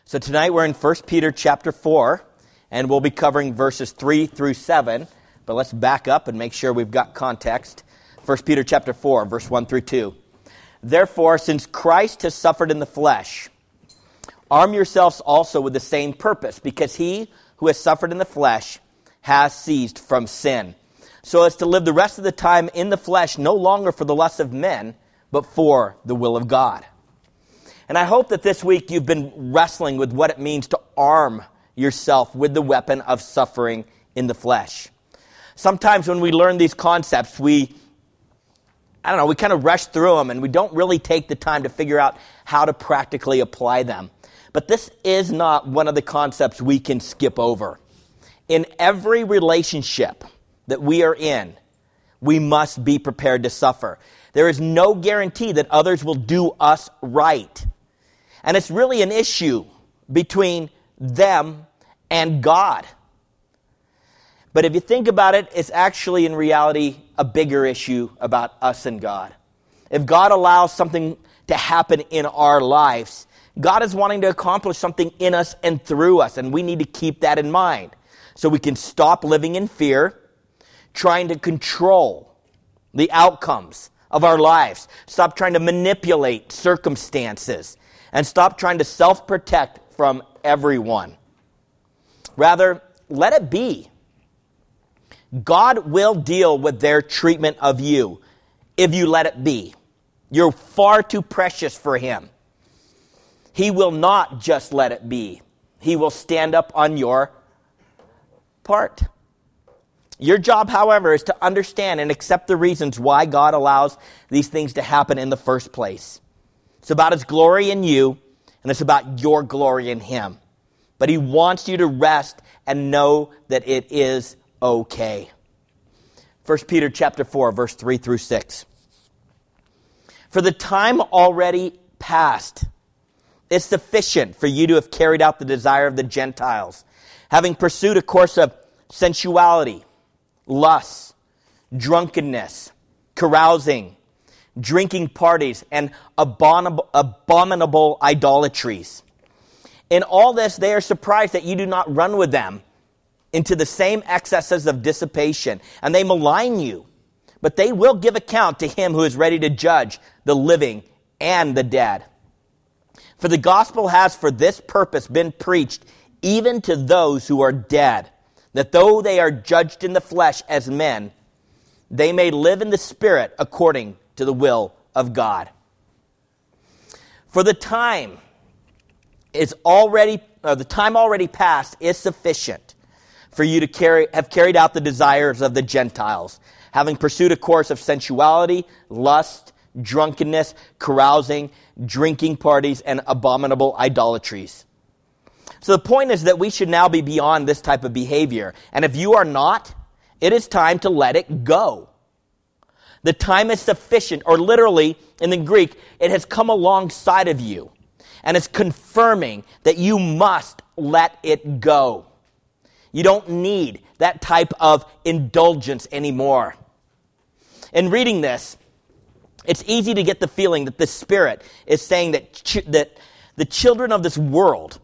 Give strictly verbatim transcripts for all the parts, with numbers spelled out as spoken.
So tonight we're in First Peter chapter four, and we'll be covering verses three through seven. But let's back up and make sure we've got context. First Peter chapter four, verse one through two. Therefore, since Christ has suffered in the flesh, arm yourselves also with the same purpose, because he who has suffered in the flesh has ceased from sin, so as to live the rest of the time in the flesh, no longer for the lusts of men, but for the will of God. And I hope that this week you've been wrestling with what it means to arm yourself with the weapon of suffering in the flesh. Sometimes when we learn these concepts, we, I don't know, we kind of rush through them and we don't really take the time to figure out how to practically apply them. But this is not one of the concepts we can skip over. In every relationship that we are in, we must be prepared to suffer. There is no guarantee that others will do us right. And it's really an issue between them and God. But if you think about it, it's actually in reality a bigger issue about us and God. If God allows something to happen in our lives, God is wanting to accomplish something in us and through us, and we need to keep that in mind so we can stop living in fear, trying to control the outcomes of our lives, stop trying to manipulate circumstances, and stop trying to self-protect from everyone. Rather, let it be. God will deal with their treatment of you if you let it be. You're far too precious for him. He will not just let it be. He will stand up on your part. Your job, however, is to understand and accept the reasons why God allows these things to happen in the first place. It's about his glory in you, and it's about your glory in him. But he wants you to rest and know that it is okay. First Peter chapter four, verse three through six. For the time already past is sufficient for you to have carried out the desire of the Gentiles, having pursued a course of sensuality, lust, drunkenness, carousing, drinking parties, and abominable, abominable idolatries. In all this, they are surprised that you do not run with them into the same excesses of dissipation, and they malign you. But they will give account to him who is ready to judge the living and the dead. For the gospel has for this purpose been preached even to those who are dead, that though they are judged in the flesh as men, they may live in the spirit according to the will of God. For the time is already, or the time already past is sufficient for you to carry, have carried out the desires of the Gentiles, having pursued a course of sensuality, lust, drunkenness, carousing, drinking parties, and abominable idolatries. So the point is that we should now be beyond this type of behavior. And if you are not, it is time to let it go. The time is sufficient, or literally, in the Greek, it has come alongside of you. And it's confirming that you must let it go. You don't need that type of indulgence anymore. In reading this, it's easy to get the feeling that the Spirit is saying that, ch- that the children of this world,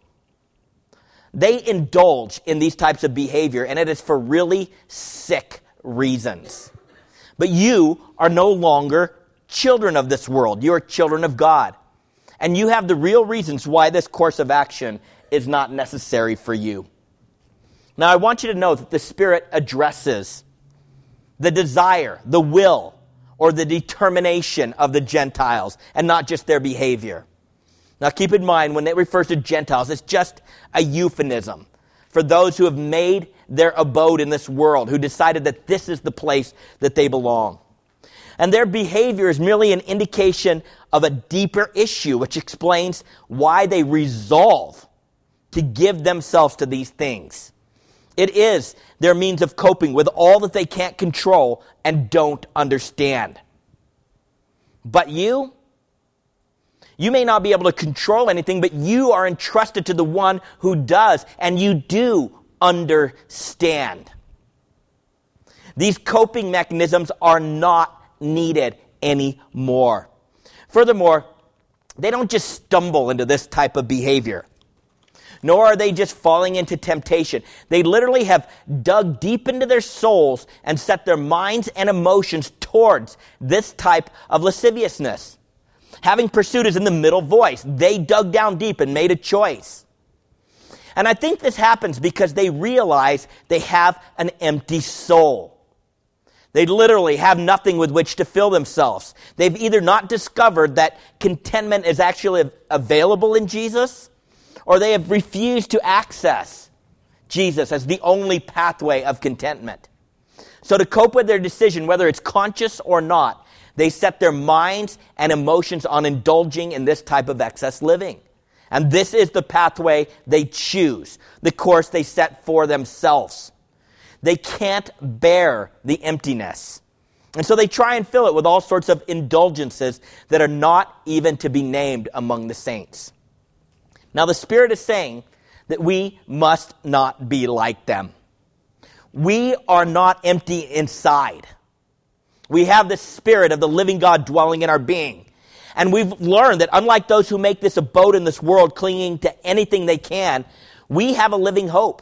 they indulge in these types of behavior, and it is for really sick reasons. But you are no longer children of this world. You are children of God. And you have the real reasons why this course of action is not necessary for you. Now, I want you to know that the Spirit addresses the desire, the will, or the determination of the Gentiles, and not just their behavior. Now, keep in mind, when it refers to Gentiles, it's just a euphemism for those who have made their abode in this world, who decided that this is the place that they belong. And their behavior is merely an indication of a deeper issue, which explains why they resolve to give themselves to these things. It is their means of coping with all that they can't control and don't understand. But you, you may not be able to control anything, but you are entrusted to the one who does, and you do understand. These coping mechanisms are not needed anymore. Furthermore, they don't just stumble into this type of behavior. nor are they just falling into temptation. They literally have dug deep into their souls and set their minds and emotions towards this type of lasciviousness. Having pursued is in the middle voice. They dug down deep and made a choice. And I think this happens because they realize they have an empty soul. They literally have nothing with which to fill themselves. They've either not discovered that contentment is actually available in Jesus, or they have refused to access Jesus as the only pathway of contentment. So to cope with their decision, whether it's conscious or not, they set their minds and emotions on indulging in this type of excess living. And this is the pathway they choose, the course they set for themselves. They can't bear the emptiness. And so they try and fill it with all sorts of indulgences that are not even to be named among the saints. Now the Spirit is saying that we must not be like them. We are not empty inside. We have the Spirit of the living God dwelling in our being. And we've learned that unlike those who make this abode in this world, clinging to anything they can, we have a living hope.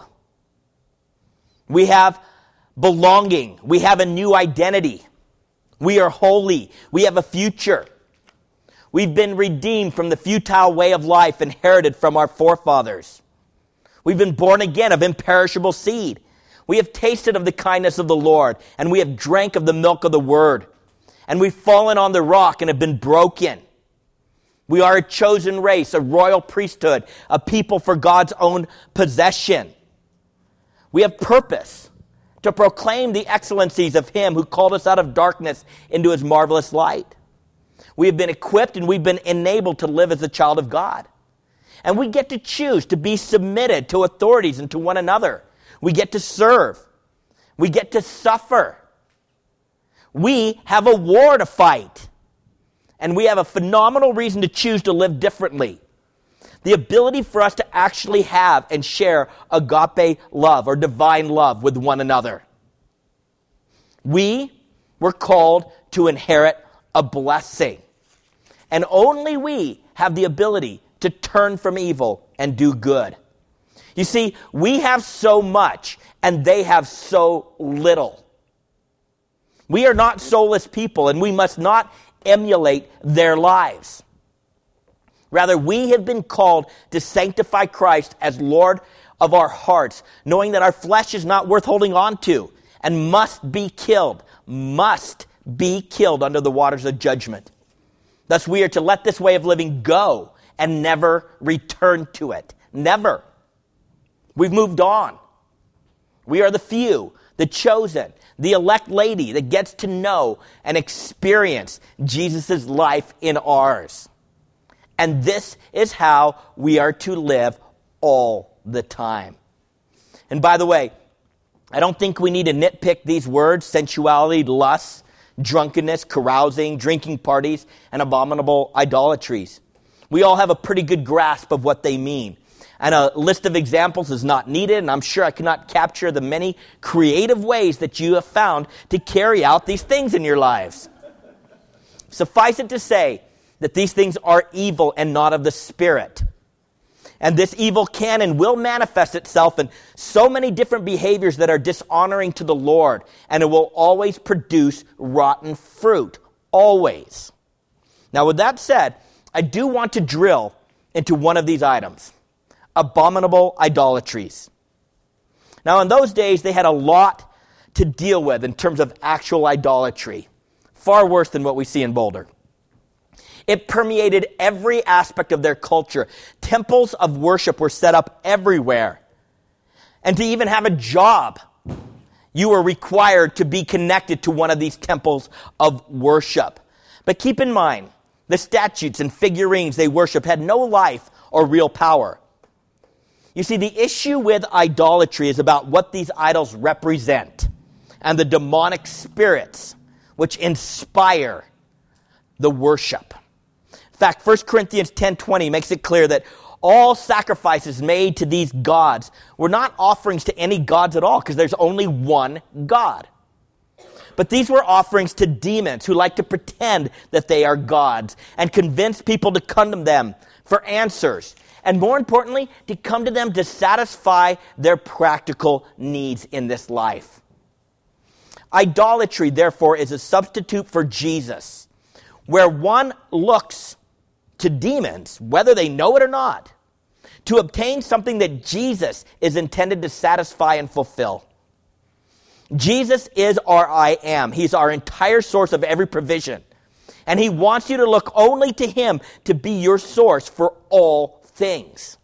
We have belonging. We have a new identity. We are holy. We have a future. We've been redeemed from the futile way of life inherited from our forefathers. We've been born again of imperishable seed. We have tasted of the kindness of the Lord, and we have drank of the milk of the word. And we've fallen on the rock and have been broken. We are a chosen race, a royal priesthood, a people for God's own possession. We have purpose to proclaim the excellencies of Him who called us out of darkness into His marvelous light. We have been equipped and we've been enabled to live as a child of God. And we get to choose to be submitted to authorities and to one another. We get to serve. We get to suffer. We have a war to fight. And we have a phenomenal reason to choose to live differently. The ability for us to actually have and share agape love or divine love with one another. We were called to inherit a blessing. And only we have the ability to turn from evil and do good. You see, we have so much and they have so little. We are not soulless people and we must not emulate their lives. Rather, we have been called to sanctify Christ as Lord of our hearts, knowing that our flesh is not worth holding on to and must be killed, must be killed under the waters of judgment. Thus, we are to let this way of living go and never return to it. Never. We've moved on. We are the few, the chosen, the elect lady that gets to know and experience Jesus' life in ours. And this is how we are to live all the time. And by the way, I don't think we need to nitpick these words: sensuality, lust, drunkenness, carousing, drinking parties, and abominable idolatries. We all have a pretty good grasp of what they mean. And a list of examples is not needed, and I'm sure I cannot capture the many creative ways that you have found to carry out these things in your lives. Suffice it to say that these things are evil and not of the Spirit. And this evil can and will manifest itself in so many different behaviors that are dishonoring to the Lord, and it will always produce rotten fruit. Always. Now, with that said, I do want to drill into one of these items: abominable idolatries. Now, in those days, they had a lot to deal with in terms of actual idolatry. Far worse than what we see in Boulder. It permeated every aspect of their culture. Temples of worship were set up everywhere. And to even have a job, you were required to be connected to one of these temples of worship. But keep in mind, the statues and figurines they worshiped had no life or real power. You see, the issue with idolatry is about what these idols represent and the demonic spirits which inspire the worship. In fact, First Corinthians ten twenty makes it clear that all sacrifices made to these gods were not offerings to any gods at all, because there's only one God. But these were offerings to demons who like to pretend that they are gods and convince people to come to them for answers and more importantly, to come to them to satisfy their practical needs in this life. Idolatry, therefore, is a substitute for Jesus, where one looks to demons, whether they know it or not, to obtain something that Jesus is intended to satisfy and fulfill. Jesus is our I am. He's our entire source of every provision. And he wants you to look only to him to be your source for all things.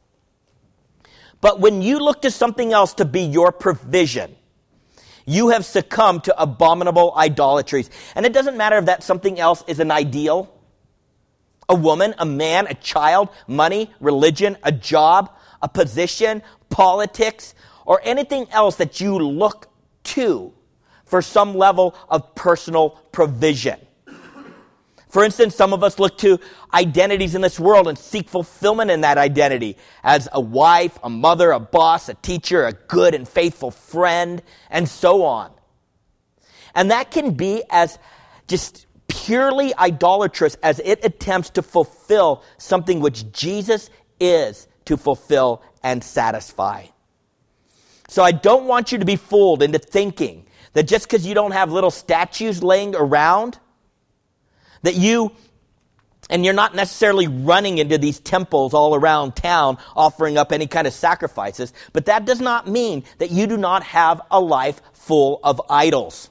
But when you look to something else to be your provision, you have succumbed to abominable idolatries. And it doesn't matter if that something else is an ideal, a woman, a man, a child, money, religion, a job, a position, politics, or anything else that you look to for some level of personal provision. For instance, some of us look to identities in this world and seek fulfillment in that identity as a wife, a mother, a boss, a teacher, a good and faithful friend, and so on. And that can be as just purely idolatrous as it attempts to fulfill something which Jesus is to fulfill and satisfy. So I don't want you to be fooled into thinking that just because you don't have little statues laying around, that you, and you're not necessarily running into these temples all around town offering up any kind of sacrifices, but that does not mean that you do not have a life full of idols.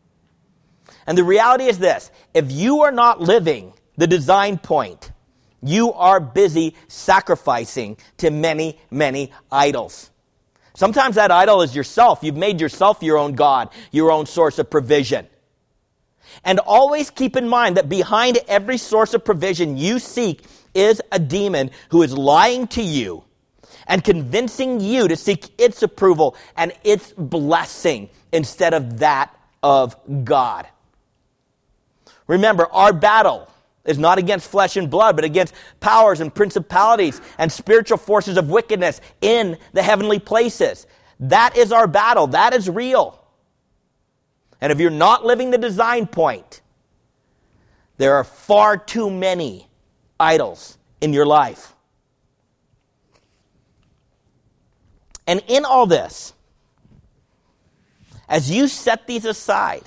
And the reality is this: if you are not living the design point, you are busy sacrificing to many, many idols. Sometimes that idol is yourself. You've made yourself your own God, your own source of provision. And always keep in mind that behind every source of provision you seek is a demon who is lying to you and convincing you to seek its approval and its blessing instead of that of God. Remember, our battle is not against flesh and blood, but against powers and principalities and spiritual forces of wickedness in the heavenly places. That is our battle. That is real. And if you're not living the design point, there are far too many idols in your life. And in all this, as you set these aside,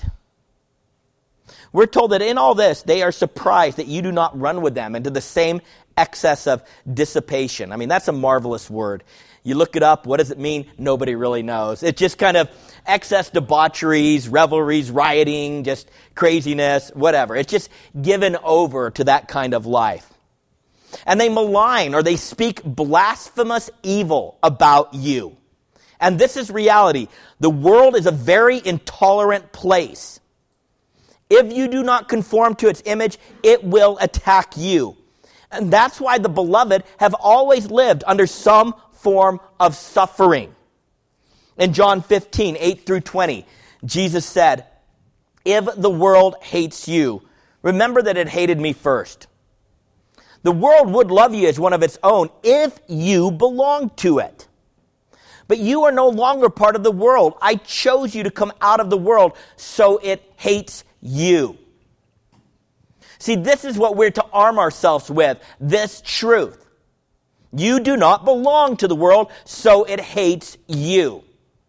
we're told that in all this, they are surprised that you do not run with them into the same excess of dissipation. I mean, that's a marvelous word. You look it up, what does it mean? Nobody really knows. It's just kind of excess debaucheries, revelries, rioting, just craziness, whatever. It's just given over to that kind of life. And they malign or they speak blasphemous evil about you. And this is reality. The world is a very intolerant place. If you do not conform to its image, it will attack you. And that's why the beloved have always lived under some form of suffering. In John fifteen, eight through twenty, Jesus said, "If the world hates you, remember that it hated me first. The world would love you as one of its own if you belonged to it. But you are no longer part of the world. I chose you to come out of the world, so it hates you." See, this is what we're to arm ourselves with, this truth. You do not belong to the world, so it hates you.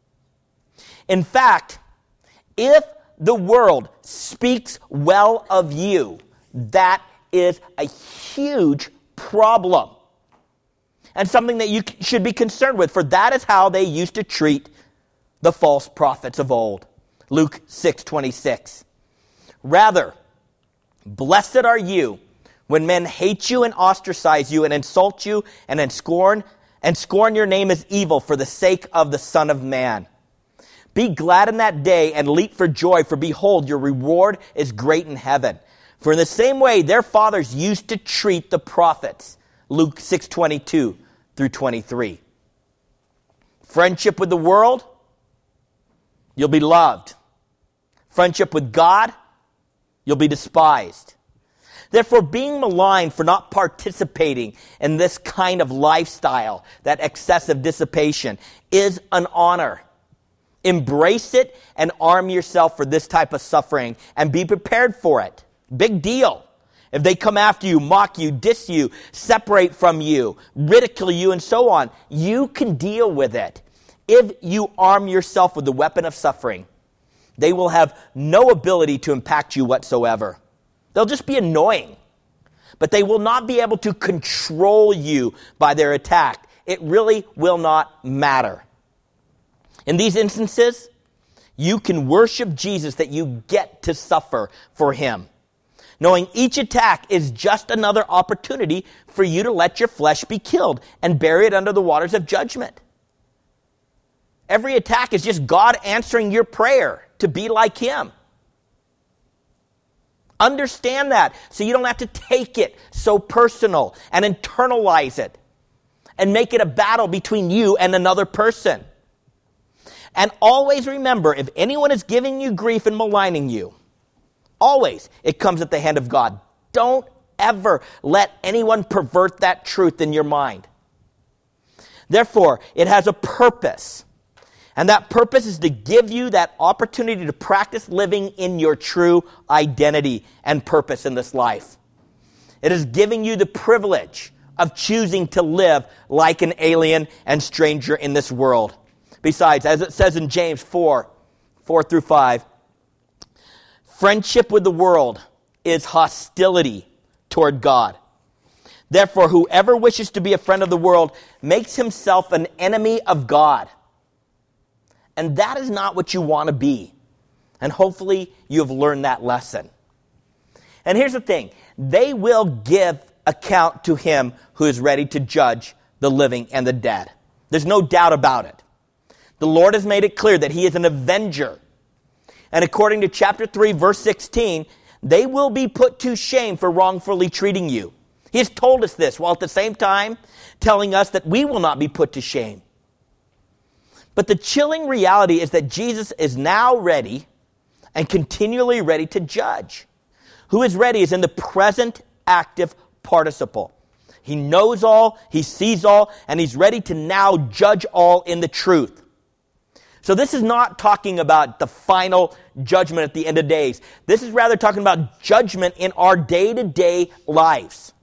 In fact, if the world speaks well of you, that is a huge problem. And something that you should be concerned with, for that is how they used to treat the false prophets of old. Luke six twenty-six. Rather, blessed are you when men hate you and ostracize you and insult you and then scorn and scorn your name as evil for the sake of the Son of Man. Be glad in that day and leap for joy, for behold, your reward is great in heaven. For in the same way their fathers used to treat the prophets. Luke six twenty-two through twenty-three. Friendship with the world, you'll be loved. Friendship with God, you'll be despised. Therefore, being maligned for not participating in this kind of lifestyle, that excessive dissipation, is an honor. Embrace it and arm yourself for this type of suffering and be prepared for it. Big deal. if they come after you, mock you, diss you, separate from you, ridicule you, and so on, you can deal with it. If you arm yourself with the weapon of suffering, they will have no ability to impact you whatsoever. They'll just be annoying, but they will not be able to control you by their attack. It really will not matter. In these instances, you can worship Jesus that you get to suffer for him, knowing each attack is just another opportunity for you to let your flesh be killed and bury it under the waters of judgment. Every attack is just God answering your prayer to be like him. Understand that so you don't have to take it so personal and internalize it and make it a battle between you and another person. And always remember, if anyone is giving you grief and maligning you, always it comes at the hand of God. Don't ever let anyone pervert that truth in your mind. Therefore, it has a purpose. And that purpose is to give you that opportunity to practice living in your true identity and purpose in this life. It is giving you the privilege of choosing to live like an alien and stranger in this world. Besides, as it says in James four, four through five, friendship with the world is hostility toward God. Therefore, whoever wishes to be a friend of the world makes himself an enemy of God. And that is not what you want to be. And hopefully you have learned that lesson. And here's the thing. They will give account to him who is ready to judge the living and the dead. There's no doubt about it. The Lord has made it clear that he is an avenger. And according to chapter three, verse sixteen, they will be put to shame for wrongfully treating you. He has told us this, while at the same time telling us that we will not be put to shame. But the chilling reality is that Jesus is now ready and continually ready to judge. Who is ready is in the present active participle. He knows all, he sees all, and he's ready to now judge all in the truth. So this is not talking about the final judgment at the end of days. This is rather talking about judgment in our day-to-day lives.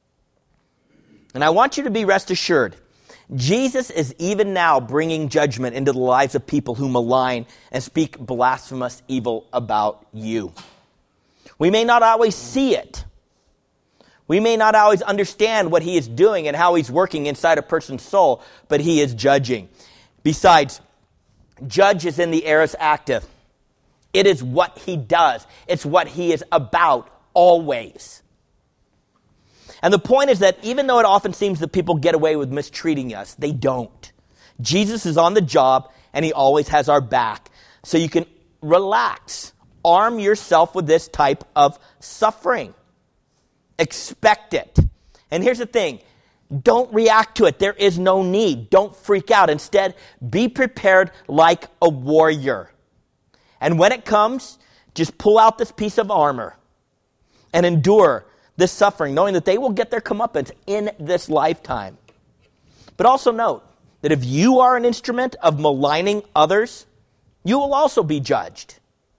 And I want you to be rest assured, Jesus is even now bringing judgment into the lives of people who malign and speak blasphemous evil about you. We may not always see it. We may not always understand what he is doing and how he's working inside a person's soul, but he is judging. Besides, judge is in the aorist active. It is what he does. It's what he is about always. And the point is that even though it often seems that people get away with mistreating us, they don't. Jesus is on the job and he always has our back. So you can relax. Arm yourself with this type of suffering. Expect it. And here's the thing. Don't react to it. There is no need. Don't freak out. Instead, be prepared like a warrior. And when it comes, just pull out this piece of armor and endure this suffering, knowing that they will get their comeuppance in this lifetime. But also note that if you are an instrument of maligning others, you will also be judged.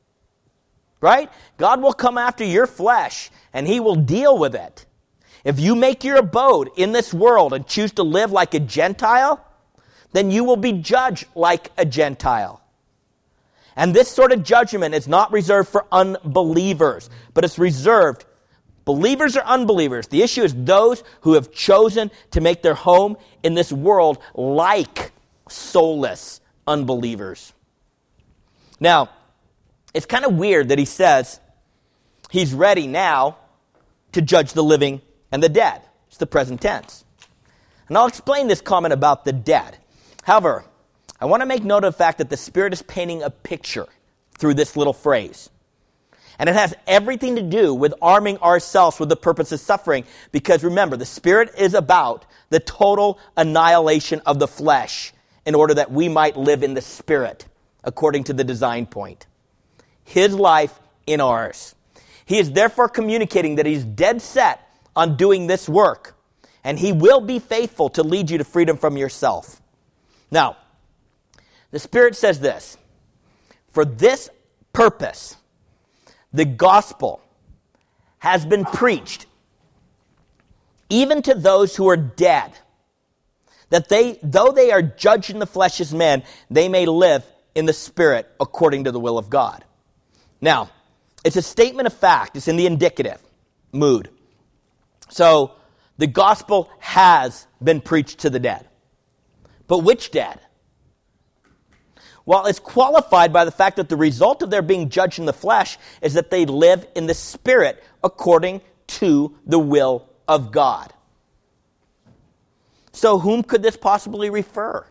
Right? God will come after your flesh, and he will deal with it. If you make your abode in this world and choose to live like a Gentile, then you will be judged like a Gentile. And this sort of judgment is not reserved for unbelievers, but it's reserved believers or unbelievers. The issue is those who have chosen to make their home in this world like soulless unbelievers. Now, it's kind of weird that he says he's ready now to judge the living and the dead. It's the present tense. And I'll explain this comment about the dead. However, I want to make note of the fact that the Spirit is painting a picture through this little phrase. And it has everything to do with arming ourselves with the purpose of suffering. Because remember, the Spirit is about the total annihilation of the flesh in order that we might live in the Spirit, according to the design point. His life in ours. He is therefore communicating that he's dead set on doing this work. And he will be faithful to lead you to freedom from yourself. Now, the Spirit says this. For this purpose, the gospel has been preached even to those who are dead, that they, though they are judged in the flesh as men, they may live in the spirit according to the will of God. Now, it's a statement of fact. It's in the indicative mood. So, the gospel has been preached to the dead. But which dead? Well, it's qualified by the fact that the result of their being judged in the flesh is that they live in the spirit according to the will of God. So whom could this possibly refer?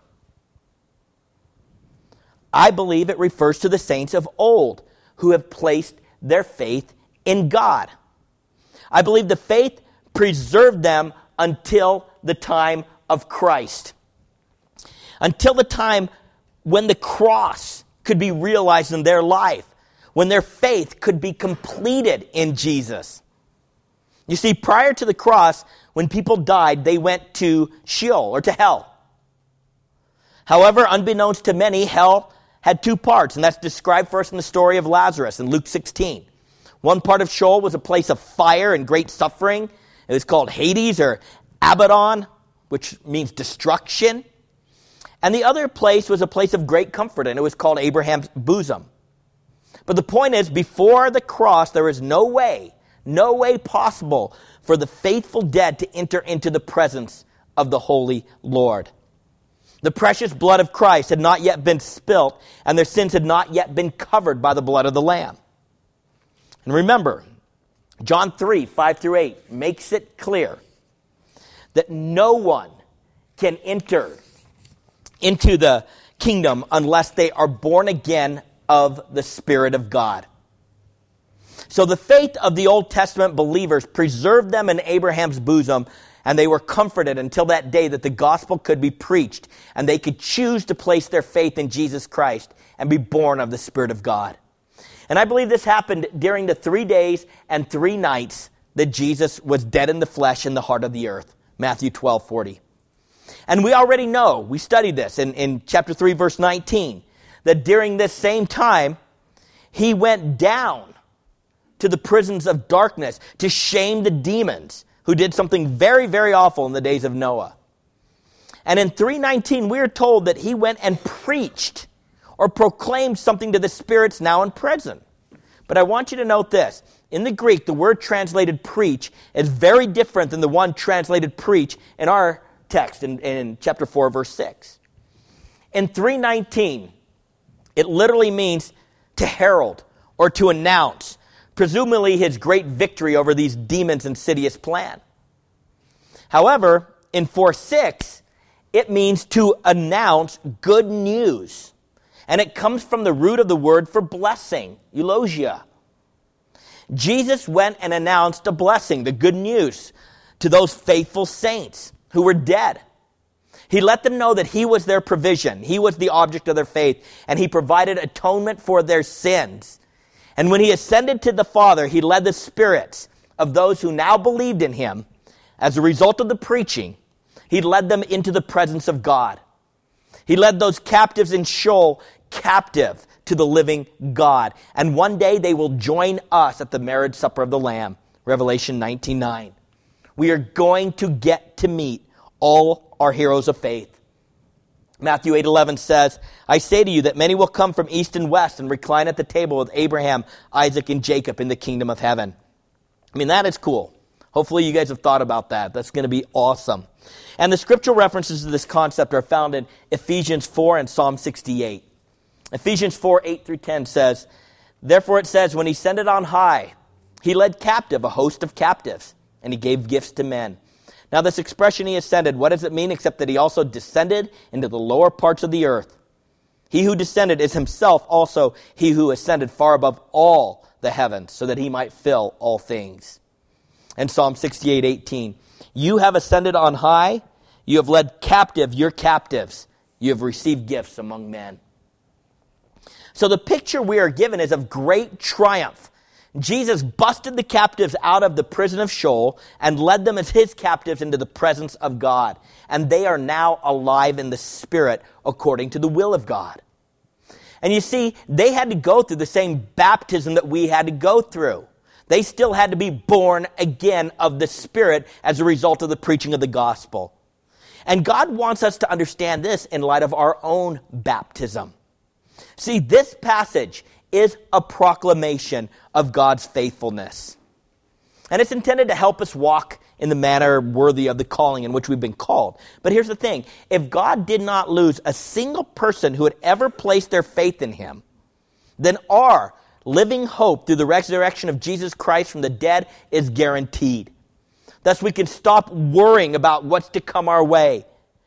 I believe it refers to the saints of old who have placed their faith in God. I believe the faith preserved them until the time of Christ. Until the time when the cross could be realized in their life, when their faith could be completed in Jesus. You see, prior to the cross, when people died, they went to Sheol, or to hell. However, unbeknownst to many, hell had two parts, and that's described for us in the story of Lazarus in Luke sixteen. One part of Sheol was a place of fire and great suffering. It was called Hades, or Abaddon, which means destruction. And the other place was a place of great comfort, and it was called Abraham's bosom. But the point is, before the cross, there is no way, no way possible for the faithful dead to enter into the presence of the Holy Lord. The precious blood of Christ had not yet been spilt, and their sins had not yet been covered by the blood of the Lamb. And remember, John three, five through eight makes it clear that no one can enter into the kingdom unless they are born again of the Spirit of God. So the faith of the Old Testament believers preserved them in Abraham's bosom, and they were comforted until that day that the gospel could be preached, and they could choose to place their faith in Jesus Christ and be born of the Spirit of God. And I believe this happened during the three days and three nights that Jesus was dead in the flesh in the heart of the earth. Matthew twelve forty. And we already know, we studied this in, in chapter three, verse nineteen, that during this same time, he went down to the prisons of darkness to shame the demons who did something very, very awful in the days of Noah. And in three nineteen, we are told that he went and preached or proclaimed something to the spirits now in prison. But I want you to note this. In the Greek, the word translated preach is very different than the one translated preach in our text in, in chapter four, verse six. In three nineteen, it literally means to herald or to announce, presumably his great victory over these demons' insidious plan. However, in four six, it means to announce good news. And it comes from the root of the word for blessing, eulogia. Jesus went and announced a blessing, the good news, to those faithful saints who were dead. He let them know that he was their provision. He was the object of their faith, and he provided atonement for their sins. And when he ascended to the Father, he led the spirits of those who now believed in him. As a result of the preaching, he led them into the presence of God. He led those captives in Sheol captive to the living God. And one day they will join us at the marriage supper of the Lamb. Revelation nineteen nine. We are going to get to meet all our heroes of faith. Matthew eight eleven says, I say to you that many will come from east and west and recline at the table with Abraham, Isaac, and Jacob in the kingdom of heaven. I mean, that is cool. Hopefully you guys have thought about that. That's going to be awesome. And the scriptural references to this concept are found in Ephesians four and Psalm sixty-eight. Ephesians four, eight through ten says, Therefore it says, when he ascended on high, he led captive a host of captives, and he gave gifts to men. Now this expression, he ascended, what does it mean except that he also descended into the lower parts of the earth? He who descended is himself also he who ascended far above all the heavens, so that he might fill all things. And Psalm sixty-eight, eighteen, you have ascended on high, you have led captive your captives, you have received gifts among men. So the picture we are given is of great triumph. Jesus busted the captives out of the prison of Sheol and led them as his captives into the presence of God. And they are now alive in the Spirit according to the will of God. And you see, they had to go through the same baptism that we had to go through. They still had to be born again of the Spirit as a result of the preaching of the gospel. And God wants us to understand this in light of our own baptism. See, this passage is a proclamation of God's faithfulness. And it's intended to help us walk in the manner worthy of the calling in which we've been called. But here's the thing. If God did not lose a single person who had ever placed their faith in him, then our living hope through the resurrection of Jesus Christ from the dead is guaranteed. Thus, we can stop worrying about what's to come our way.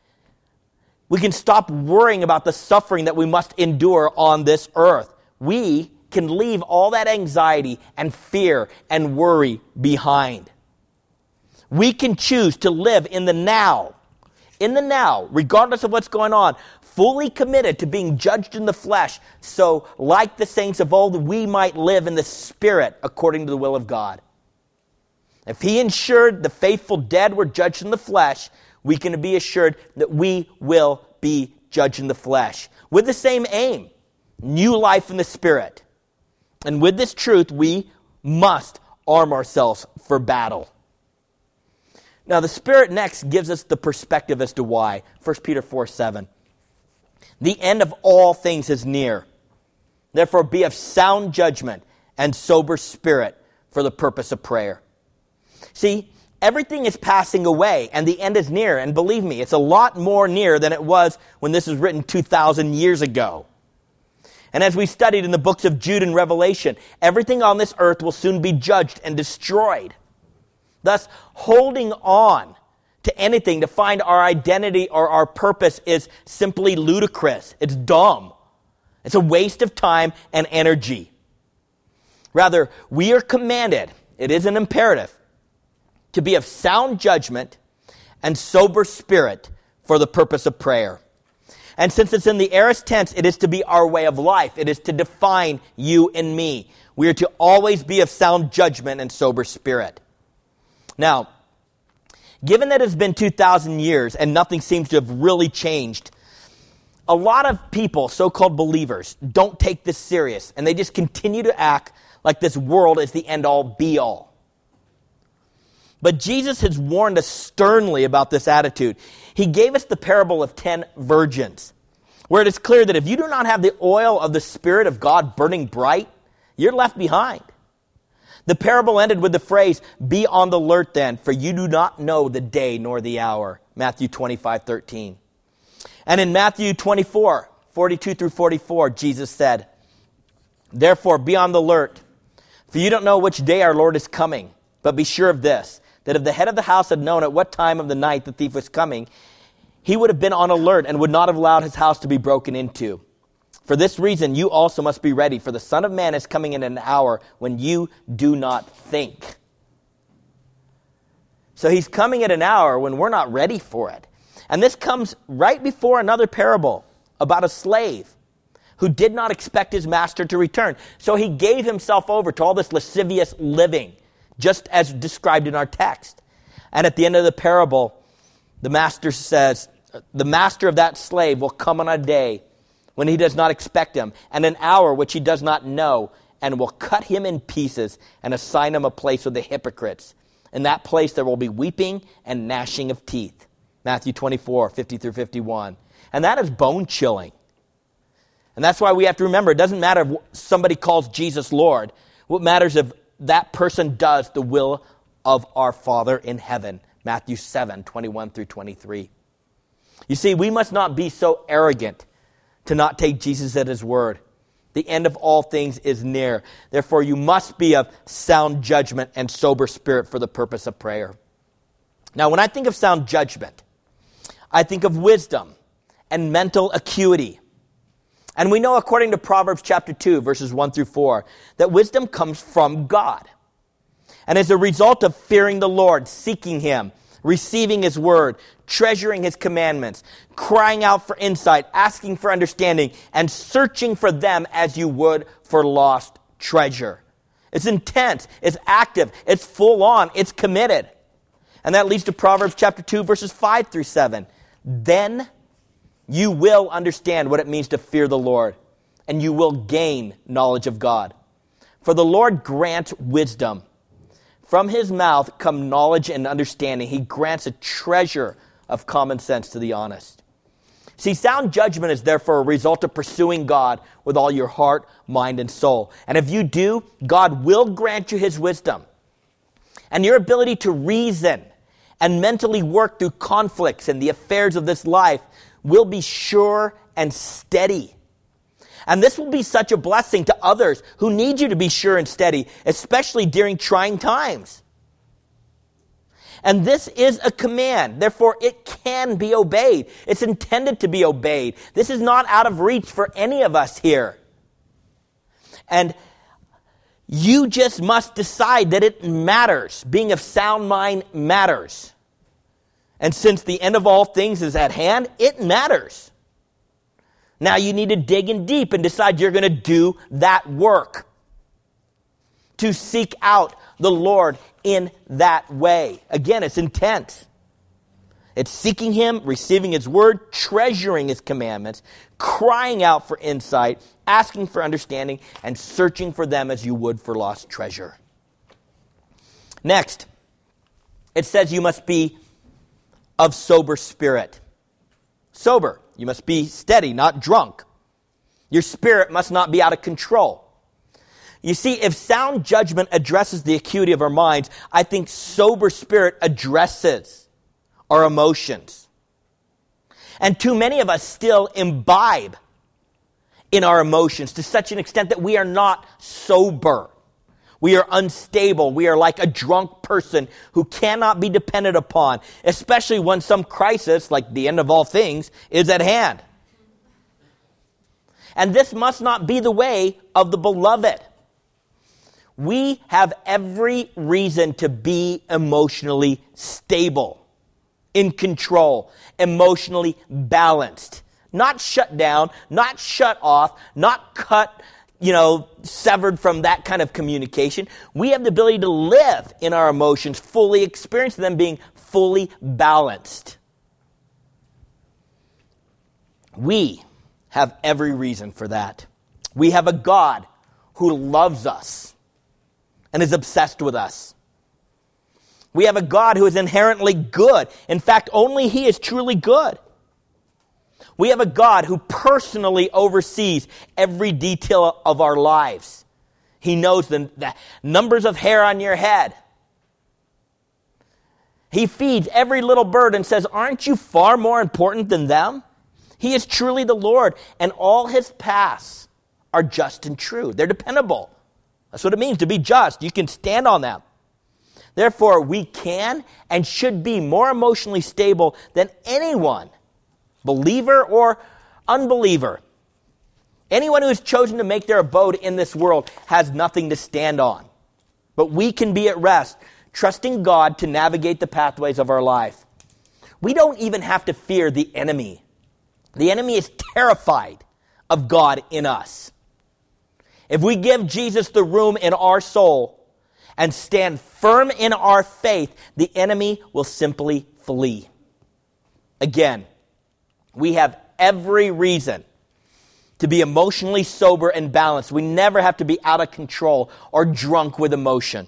We can stop worrying about the suffering that we must endure on this earth. We can leave all that anxiety and fear and worry behind. We can choose to live in the now, in the now, regardless of what's going on, fully committed to being judged in the flesh, so like the saints of old, we might live in the Spirit according to the will of God. If he ensured the faithful dead were judged in the flesh, we can be assured that we will be judged in the flesh with the same aim, new life in the Spirit. And with this truth, we must arm ourselves for battle. Now, the Spirit next gives us the perspective as to why. First Peter four seven. The end of all things is near. Therefore, be of sound judgment and sober spirit for the purpose of prayer. See, everything is passing away and the end is near. And believe me, it's a lot more near than it was when this was written two thousand years ago. And as we studied in the books of Jude and Revelation, everything on this earth will soon be judged and destroyed. Thus, holding on to anything to find our identity or our purpose is simply ludicrous. It's dumb. It's a waste of time and energy. Rather, we are commanded, it is an imperative, to be of sound judgment and sober spirit for the purpose of prayer. And since it's in the aorist tense, it is to be our way of life. It is to define you and me. We are to always be of sound judgment and sober spirit. Now, given that it's been two thousand years and nothing seems to have really changed, a lot of people, so-called believers, don't take this serious, and they just continue to act like this world is the end-all, be-all. But Jesus has warned us sternly about this attitude. He gave us the parable of ten virgins, where it is clear that if you do not have the oil of the Spirit of God burning bright, you're left behind. The parable ended with the phrase, be on the alert then, for you do not know the day nor the hour. Matthew twenty-five thirteen. And in Matthew twenty-four forty-two through forty-four, Jesus said, therefore be on the alert, for you don't know which day our Lord is coming. But be sure of this, that if the head of the house had known at what time of the night the thief was coming, he would have been on alert and would not have allowed his house to be broken into. For this reason, you also must be ready, for the Son of Man is coming in an hour when you do not think. So he's coming at an hour when we're not ready for it. And this comes right before another parable about a slave who did not expect his master to return. So he gave himself over to all this lascivious living, just as described in our text. And at the end of the parable, the master says, the master of that slave will come on a day when he does not expect him, and an hour which he does not know, and will cut him in pieces and assign him a place with the hypocrites. In that place there will be weeping and gnashing of teeth. Matthew twenty-four fifty through fifty-one. And that is bone-chilling. And that's why we have to remember, it doesn't matter if somebody calls Jesus Lord. What matters if that person does the will of our Father in heaven. Matthew seven twenty-one through twenty-three. You see, we must not be so arrogant to not take Jesus at his word. The end of all things is near. Therefore, you must be of sound judgment and sober spirit for the purpose of prayer. Now, when I think of sound judgment, I think of wisdom and mental acuity. And we know, according to Proverbs chapter two, verses one through four, that wisdom comes from God. And as a result of fearing the Lord, seeking him, receiving his word, treasuring his commandments, crying out for insight, asking for understanding, and searching for them as you would for lost treasure. It's intense, it's active, it's full on, it's committed. And that leads to Proverbs chapter two, verses five through seven. Then you will understand what it means to fear the Lord, and you will gain knowledge of God. For the Lord grants wisdom. From his mouth come knowledge and understanding. He grants a treasure of common sense to the honest. See, sound judgment is therefore a result of pursuing God with all your heart, mind, and soul. And if you do, God will grant you his wisdom. And your ability to reason and mentally work through conflicts and the affairs of this life will be sure and steady. And this will be such a blessing to others who need you to be sure and steady, especially during trying times. And this is a command. Therefore, it can be obeyed. It's intended to be obeyed. This is not out of reach for any of us here. And you just must decide that it matters. Being of sound mind matters. And since the end of all things is at hand, it matters. Now you need to dig in deep and decide you're going to do that work. To seek out the Lord in that way. Again, it's intense. It's seeking him, receiving his word, treasuring his commandments, crying out for insight, asking for understanding, and searching for them as you would for lost treasure. Next, it says you must be of sober spirit. Sober. You must be steady, not drunk. Your spirit must not be out of control. You see, if sound judgment addresses the acuity of our minds, I think sober spirit addresses our emotions. And too many of us still imbibe in our emotions to such an extent that we are not sober. We are unstable. We are like a drunk person who cannot be depended upon, especially when some crisis, like the end of all things, is at hand. And this must not be the way of the beloved. We have every reason to be emotionally stable, in control, emotionally balanced. Not shut down, not shut off, not cut you know, severed from that kind of communication. We have the ability to live in our emotions, fully experience them being fully balanced. We have every reason for that. We have a God who loves us and is obsessed with us. We have a God who is inherently good. In fact, only he is truly good. We have a God who personally oversees every detail of our lives. He knows the, the numbers of hair on your head. He feeds every little bird and says, aren't you far more important than them? He is truly the Lord, and all his paths are just and true. They're dependable. That's what it means to be just. You can stand on them. Therefore, we can and should be more emotionally stable than anyone, believer or unbeliever. Anyone who has chosen to make their abode in this world has nothing to stand on. But we can be at rest, trusting God to navigate the pathways of our life. We don't even have to fear the enemy. The enemy is terrified of God in us. If we give Jesus the room in our soul and stand firm in our faith, the enemy will simply flee. Again, we have every reason to be emotionally sober and balanced. We never have to be out of control or drunk with emotion.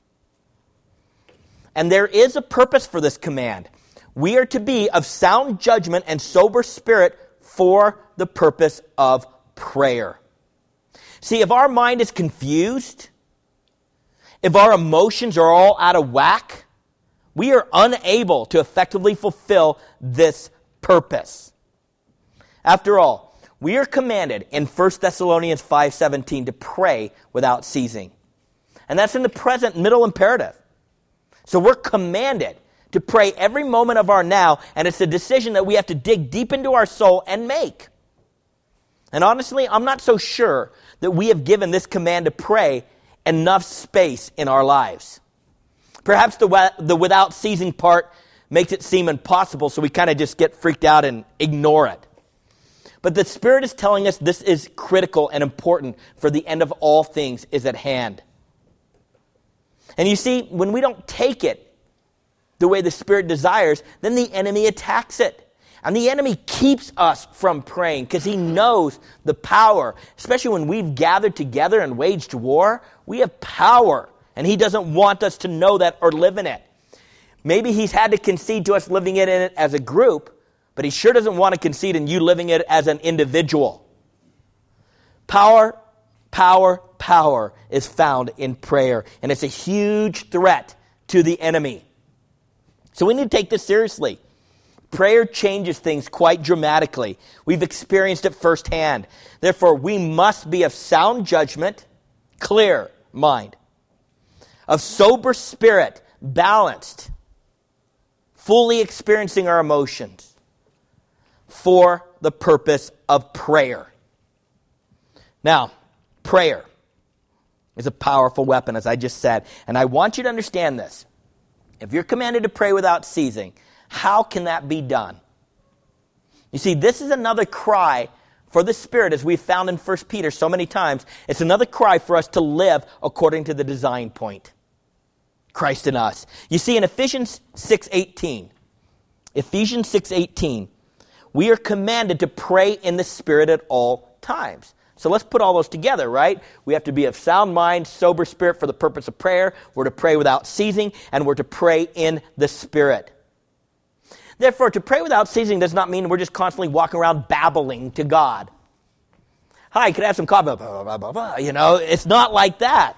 And there is a purpose for this command. We are to be of sound judgment and sober spirit for the purpose of prayer. See, if our mind is confused, if our emotions are all out of whack, we are unable to effectively fulfill this purpose. After all, we are commanded in First Thessalonians five seventeen to pray without ceasing. And that's in the present middle imperative. So we're commanded to pray every moment of our now, and it's a decision that we have to dig deep into our soul and make. And honestly, I'm not so sure that we have given this command to pray enough space in our lives. Perhaps the, the without ceasing part makes it seem impossible, so we kind of just get freaked out and ignore it. But the Spirit is telling us this is critical and important, for the end of all things is at hand. And you see, when we don't take it the way the Spirit desires, then the enemy attacks it. And the enemy keeps us from praying because he knows the power, especially when we've gathered together and waged war. We have power And he doesn't want us to know that or live in it. Maybe he's had to concede to us living in it as a group, but he sure doesn't want to concede in you living it as an individual. Power, power, power is found in prayer, and it's a huge threat to the enemy. So we need to take this seriously. Prayer changes things quite dramatically. We've experienced it firsthand. Therefore, we must be of sound judgment, clear mind, of sober spirit, balanced, fully experiencing our emotions for the purpose of prayer. Now, prayer is a powerful weapon, as I just said. And I want you to understand this. If you're commanded to pray without ceasing, how can that be done? You see, this is another cry for the Spirit, as we've found in First Peter so many times. It's another cry for us to live according to the design point. Christ in us. You see, in Ephesians six eighteen, Ephesians six eighteen, we are commanded to pray in the Spirit at all times. So let's put all those together, right? We have to be of sound mind, sober spirit for the purpose of prayer. We're to pray without ceasing, and we're to pray in the Spirit. Therefore, to pray without ceasing does not mean we're just constantly walking around babbling to God. Hi, can I have some coffee? Blah, blah, blah, blah. You know, it's not like that.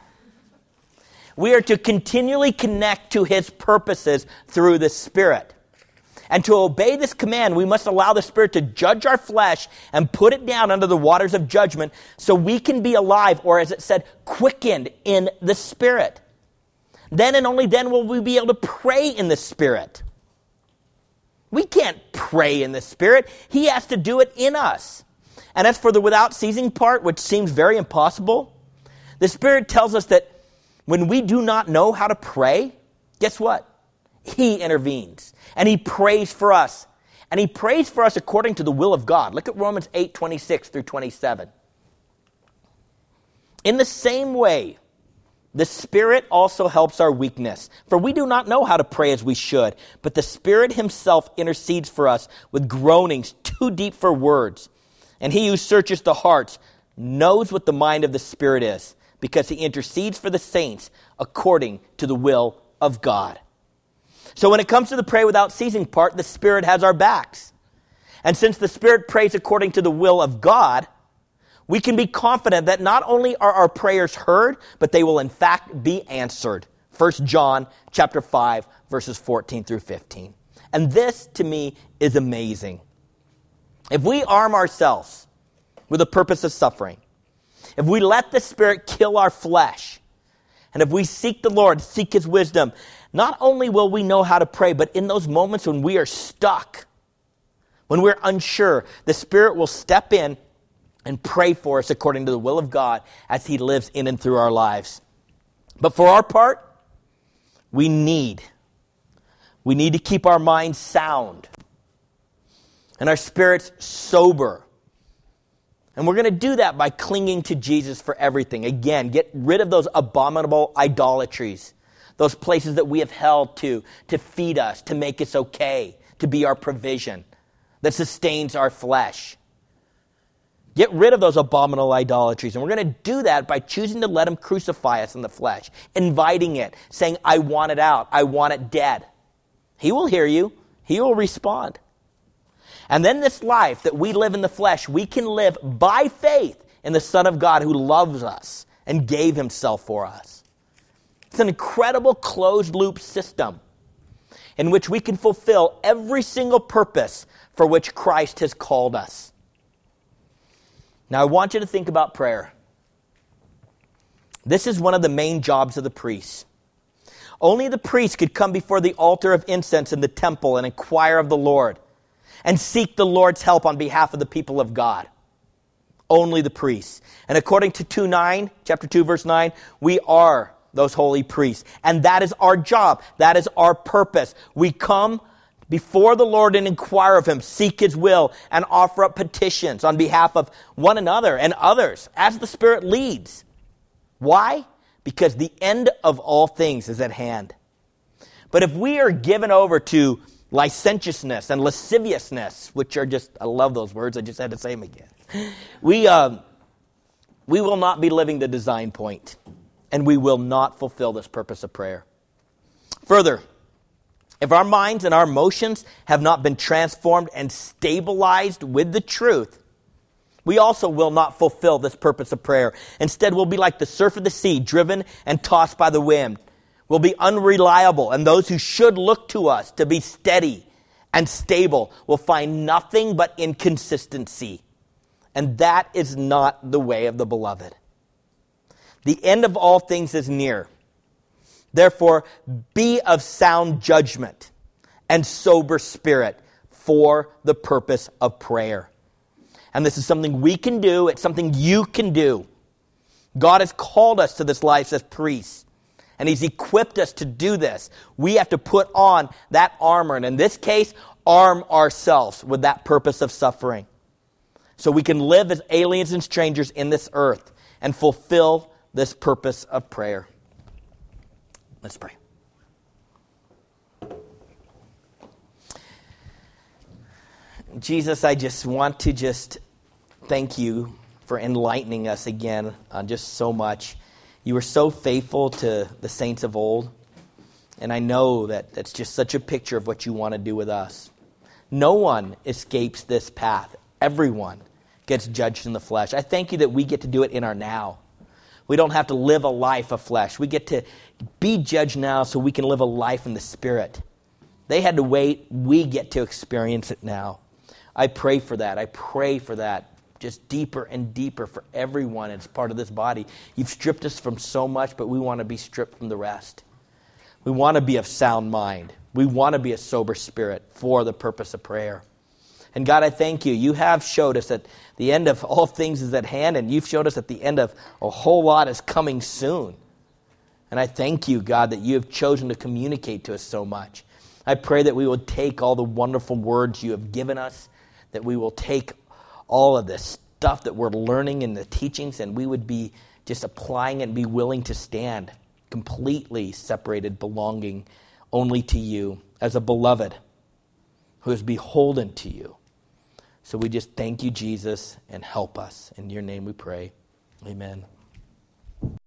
We are to continually connect to His purposes through the Spirit. And to obey this command, we must allow the Spirit to judge our flesh and put it down under the waters of judgment so we can be alive, or as it said, quickened in the Spirit. Then and only then will we be able to pray in the Spirit. We can't pray in the Spirit. He has to do it in us. And as for the without ceasing part, which seems very impossible, the Spirit tells us that when we do not know how to pray, guess what? He intervenes. And He prays for us. And He prays for us according to the will of God. Look at Romans eight twenty-six through twenty-seven. In the same way, the Spirit also helps our weakness. For we do not know how to pray as we should, but the Spirit Himself intercedes for us with groanings too deep for words. And He who searches the hearts knows what the mind of the Spirit is, because He intercedes for the saints according to the will of God. So when it comes to the pray without ceasing part, the Spirit has our backs. And since the Spirit prays according to the will of God, we can be confident that not only are our prayers heard, but they will in fact be answered. First John chapter five, verses fourteen through fifteen. And this, to me, is amazing. If we arm ourselves with the purpose of suffering, if we let the Spirit kill our flesh, and if we seek the Lord, seek His wisdom, not only will we know how to pray, but in those moments when we are stuck, when we're unsure, the Spirit will step in and pray for us according to the will of God as He lives in and through our lives. But for our part, we need, we need to keep our minds sound and our spirits sober. And we're going to do that by clinging to Jesus for everything. Again, get rid of those abominable idolatries, those places that we have held to, to feed us, to make us okay, to be our provision, that sustains our flesh. Get rid of those abominable idolatries. And we're going to do that by choosing to let Him crucify us in the flesh, inviting it, saying, I want it out. I want it dead. He will hear you. He will respond. And then this life that we live in the flesh, we can live by faith in the Son of God who loves us and gave Himself for us. It's an incredible closed-loop system in which we can fulfill every single purpose for which Christ has called us. Now, I want you to think about prayer. This is one of the main jobs of the priest. Only the priest could come before the altar of incense in the temple and inquire of the Lord and seek the Lord's help on behalf of the people of God. Only the priests. And according to two nine, chapter two, verse nine, we are those holy priests. And that is our job. That is our purpose. We come before the Lord and inquire of Him, seek His will, and offer up petitions on behalf of one another and others as the Spirit leads. Why? Because the end of all things is at hand. But if we are given over to licentiousness and lasciviousness, which are just, I love those words, I just had to say them again. We, um, we will not be living the design point and we will not fulfill this purpose of prayer. Further, if our minds and our emotions have not been transformed and stabilized with the truth, we also will not fulfill this purpose of prayer. Instead, we'll be like the surf of the sea, driven and tossed by the wind. We'll be unreliable, and those who should look to us to be steady and stable will find nothing but inconsistency. And that is not the way of the beloved. The end of all things is near. Therefore, be of sound judgment and sober spirit for the purpose of prayer. And this is something we can do. It's something you can do. God has called us to this life as priests, and He's equipped us to do this. We have to put on that armor, and in this case, arm ourselves with that purpose of suffering, so we can live as aliens and strangers in this earth and fulfill this purpose of prayer. Let's pray. Jesus, I just want to just thank you for enlightening us again on just so much. You were so faithful to the saints of old, and I know that that's just such a picture of what you want to do with us. No one escapes this path. Everyone gets judged in the flesh. I thank you that we get to do it in our now. We don't have to live a life of flesh. We get to be judged now so we can live a life in the Spirit. They had to wait. We get to experience it now. I pray for that. I pray for that just deeper and deeper for everyone as part of this body. You've stripped us from so much, but we want to be stripped from the rest. We want to be of sound mind. We want to be a sober spirit for the purpose of prayer. And God, I thank you. You have showed us that the end of all things is at hand, and you've showed us that the end of a whole lot is coming soon. And I thank you, God, that you have chosen to communicate to us so much. I pray that we will take all the wonderful words you have given us, that we will take all of this stuff that we're learning in the teachings, and we would be just applying it and be willing to stand completely separated, belonging only to you as a beloved who is beholden to you. So we just thank you, Jesus, and help us. In your name we pray. Amen.